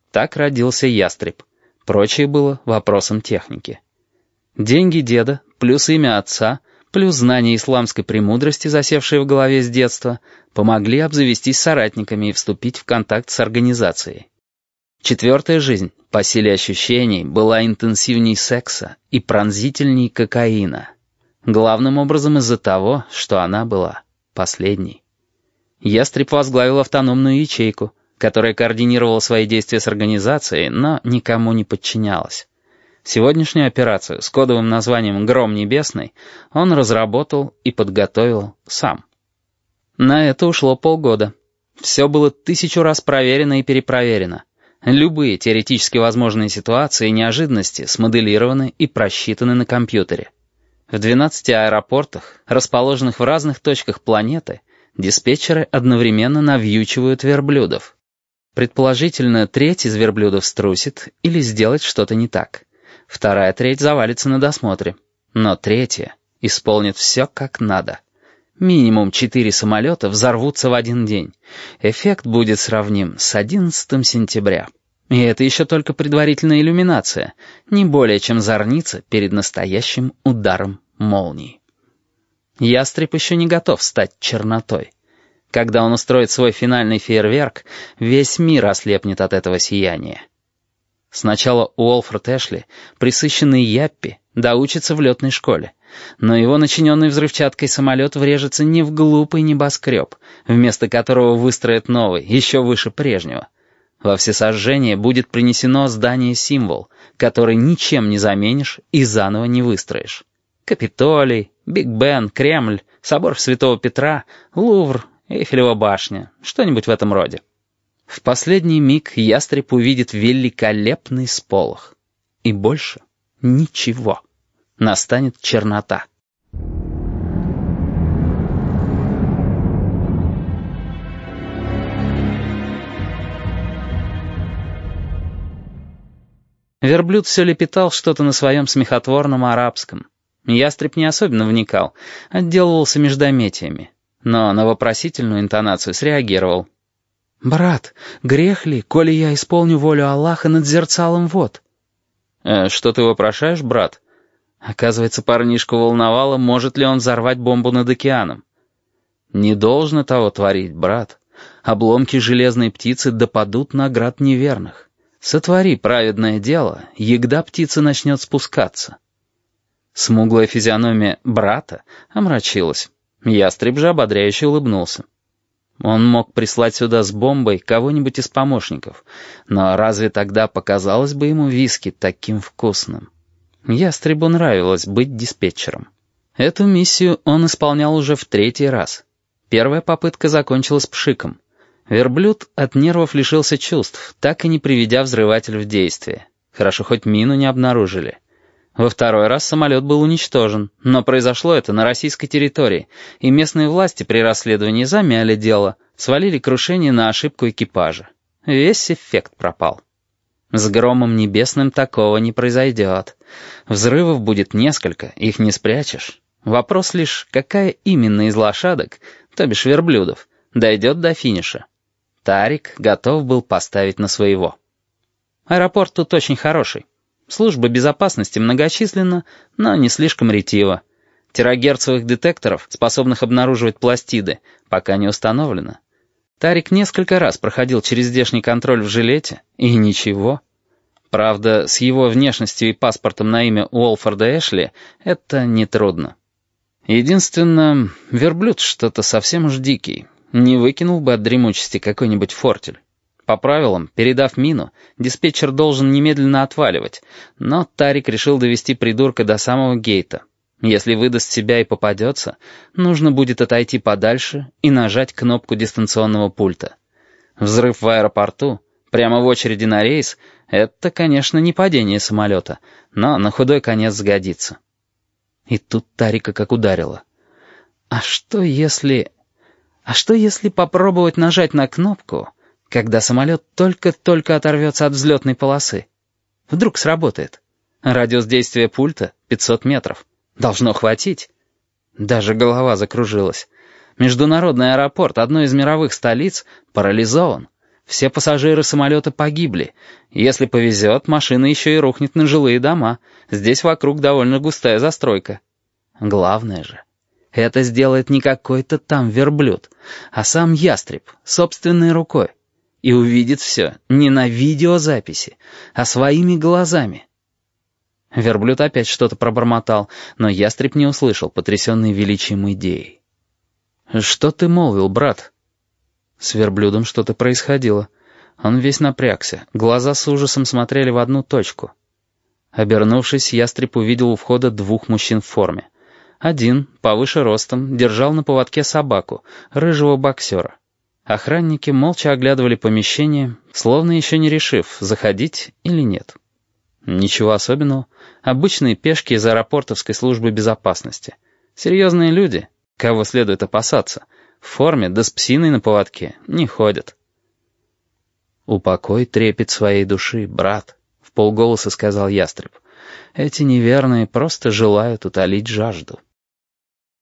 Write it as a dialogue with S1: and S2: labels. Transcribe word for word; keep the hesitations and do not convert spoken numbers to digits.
S1: Так родился ястреб. Прочее было вопросом техники. Деньги деда, плюс имя отца, плюс знания исламской премудрости, засевшие в голове с детства, помогли обзавестись соратниками и вступить в контакт с организацией. Четвертая жизнь, по силе ощущений, была интенсивней секса и пронзительней кокаина. Главным образом из-за того, что она была последней. Ястреб возглавил автономную ячейку, которая координировала свои действия с организацией, но никому не подчинялась. Сегодняшнюю операцию с кодовым названием «Гром небесный» он разработал и подготовил сам. На это ушло полгода. Все было тысячу раз проверено и перепроверено. Любые теоретически возможные ситуации и неожиданности смоделированы и просчитаны на компьютере. В двенадцати аэропортах, расположенных в разных точках планеты, диспетчеры одновременно навьючивают верблюдов. Предположительно, треть из верблюдов струсит или сделает что-то не так. Вторая треть завалится на досмотре. Но третья исполнит все как надо. Минимум четыре самолета взорвутся в один день. Эффект будет сравним с одиннадцатым сентября. И это еще только предварительная иллюминация, не более чем зорница перед настоящим ударом молнии. Ястреб еще не готов стать чернотой. Когда он устроит свой финальный фейерверк, весь мир ослепнет от этого сияния. Сначала Уолфорд Эшли, присыщенный Яппи, доучится в летной школе, но его начиненный взрывчаткой самолет врежется не в глупый небоскреб, вместо которого выстроят новый, еще выше прежнего. Во всесожжение будет принесено здание-символ, который ничем не заменишь и заново не выстроишь. Капитолий, Биг Бен, Кремль, собор Святого Петра, Лувр, Эйфелева башня, что-нибудь в этом роде. В последний миг ястреб увидит великолепный сполох. И больше ничего. Настанет чернота. Верблюд все лепетал что-то на своем смехотворном арабском. Ястреб не особенно вникал, отделывался междометиями. Но на вопросительную интонацию среагировал. «Брат, грех ли, коли я исполню волю Аллаха над зерцалом вод?» э, «Что ты вопрошаешь, брат?» Оказывается, парнишку волновало, может ли он взорвать бомбу над океаном. «Не должно того творить, брат. Обломки железной птицы допадут на град неверных. Сотвори праведное дело, егда птица начнет спускаться». Смуглая физиономия брата омрачилась. Ястреб же ободряюще улыбнулся. Он мог прислать сюда с бомбой кого-нибудь из помощников, но разве тогда показалось бы ему виски таким вкусным? Ястребу нравилось быть диспетчером. Эту миссию он исполнял уже в третий раз. Первая попытка закончилась пшиком. Верблюд от нервов лишился чувств, так и не приведя взрыватель в действие. Хорошо, хоть мину не обнаружили. Во второй раз самолет был уничтожен, но произошло это на российской территории, и местные власти при расследовании замяли дело, свалили крушение на ошибку экипажа. Весь эффект пропал. С громом небесным такого не произойдет. Взрывов будет несколько, их не спрячешь. Вопрос лишь, какая именно из лошадок, то бишь верблюдов, дойдет до финиша. Тарик готов был поставить на своего. Аэропорт тут очень хороший. Служба безопасности многочисленна, но не слишком ретива. Терагерцовых детекторов, способных обнаруживать пластиды, пока не установлено. Тарик несколько раз проходил через здешний контроль в жилете, и ничего. Правда, с его внешностью и паспортом на имя Уолфорда Эшли это нетрудно. Единственное, верблюд что-то совсем уж дикий. Не выкинул бы от дремучести какой-нибудь фортель. По правилам, передав мину, диспетчер должен немедленно отваливать, но Тарик решил довести придурка до самого гейта. Если выдаст себя и попадется, нужно будет отойти подальше и нажать кнопку дистанционного пульта. Взрыв в аэропорту, прямо в очереди на рейс, это, конечно, не падение самолета, но на худой конец сгодится. И тут Тарика как ударило. А что если... А что если попробовать нажать на кнопку, когда самолет только-только оторвется от взлетной полосы? Вдруг сработает. Радиус действия пульта — пятьсот метров. Должно хватить. Даже голова закружилась. Международный аэропорт одной из мировых столиц парализован. Все пассажиры самолета погибли. Если повезет, машина еще и рухнет на жилые дома. Здесь вокруг довольно густая застройка. Главное же, это сделает не какой-то там верблюд, а сам ястреб, собственной рукой. И увидит все не на видеозаписи, а своими глазами. Верблюд опять что-то пробормотал, но ястреб не услышал, потрясенный величием идеи. «Что ты молвил, брат?» С верблюдом что-то происходило. Он весь напрягся, глаза с ужасом смотрели в одну точку. Обернувшись, ястреб увидел у входа двух мужчин в форме. Один, повыше ростом, держал на поводке собаку, рыжего боксера. Охранники молча оглядывали помещение, словно еще не решив, заходить или нет. Ничего особенного. Обычные пешки из аэропортовской службы безопасности. Серьезные люди, кого следует опасаться, в форме да с псиной на поводке не ходят. «Упокой трепет своей души, брат», — вполголоса сказал ястреб. «Эти неверные просто желают утолить жажду».